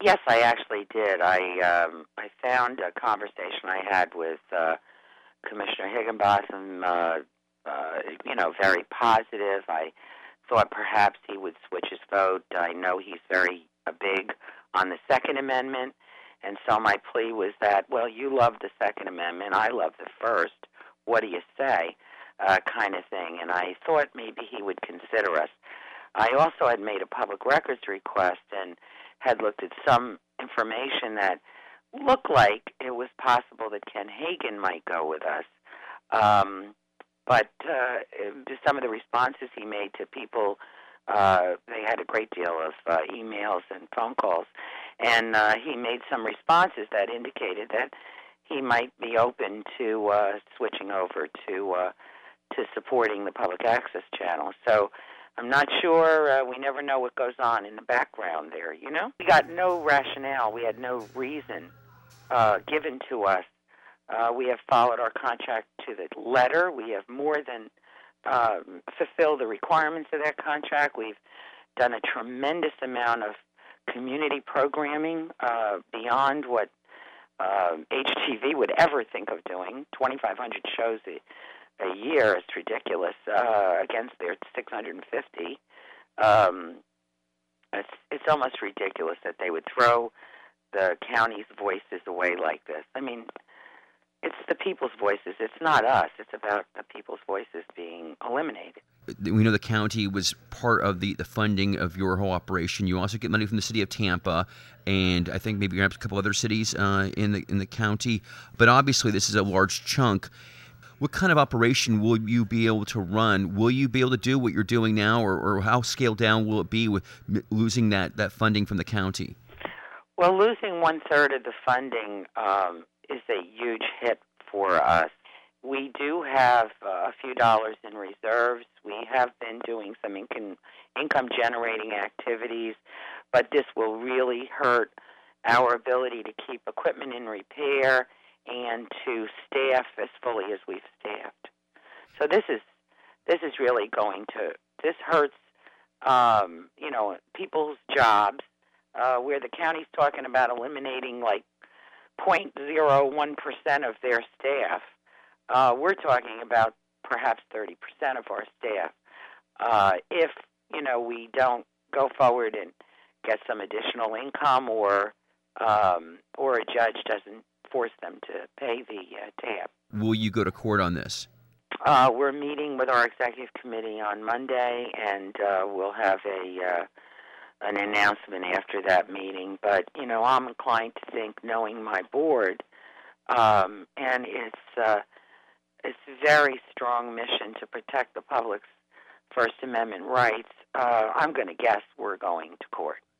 Yes, I actually did. I found a conversation I had with Commissioner Higginbotham, very positive. I thought perhaps he would switch his vote. I know he's very big on the Second Amendment, and so my plea was that, well, you love the Second Amendment, I love the First. What do you say? Kind of thing. And I thought maybe he would consider us. I also had made a public records request and had looked at some information that looked like it was possible that Ken Hagen might go with us. But some of the responses he made to people, they had a great deal of emails and phone calls, and he made some responses that indicated that he might be open to switching over to supporting the public access channel. So I'm not sure. We never know what goes on in the background there, you know? We got no rationale. We had no reason given to us. We have followed our contract to the letter. We have more than fulfilled the requirements of that contract. We've done a tremendous amount of community programming beyond what HTV would ever think of doing. 2,500 shows a year is ridiculous against their 650. It's almost ridiculous that they would throw the county's voices away like this. I mean, it's the people's voices. It's not us. It's about the people's voices being eliminated. We know the county was part of the funding of your whole operation. You also get money from the city of Tampa, and I think maybe perhaps a couple other cities in the county. But obviously, this is a large chunk. What kind of operation will you be able to run? Will you be able to do what you're doing now, or how scaled down will it be with losing that funding from the county? Well, losing one-third of the funding is a huge hit for us. We do have a few dollars in reserves. We have been doing some income-generating activities, but this will really hurt our ability to keep equipment in repair and to staff as fully as we've staffed. So this is really this hurts, people's jobs, where the county's talking about eliminating like 0.01% of their staff. We're talking about perhaps 30% of our staff. If, we don't go forward and get some additional income or a judge doesn't force them to pay the tab. Will you go to court on this? We're meeting with our executive committee on Monday, and we'll have an announcement after that meeting. But, I'm inclined to think, knowing my board, and its very strong mission to protect the public's First Amendment rights, I'm going to guess we're going to court.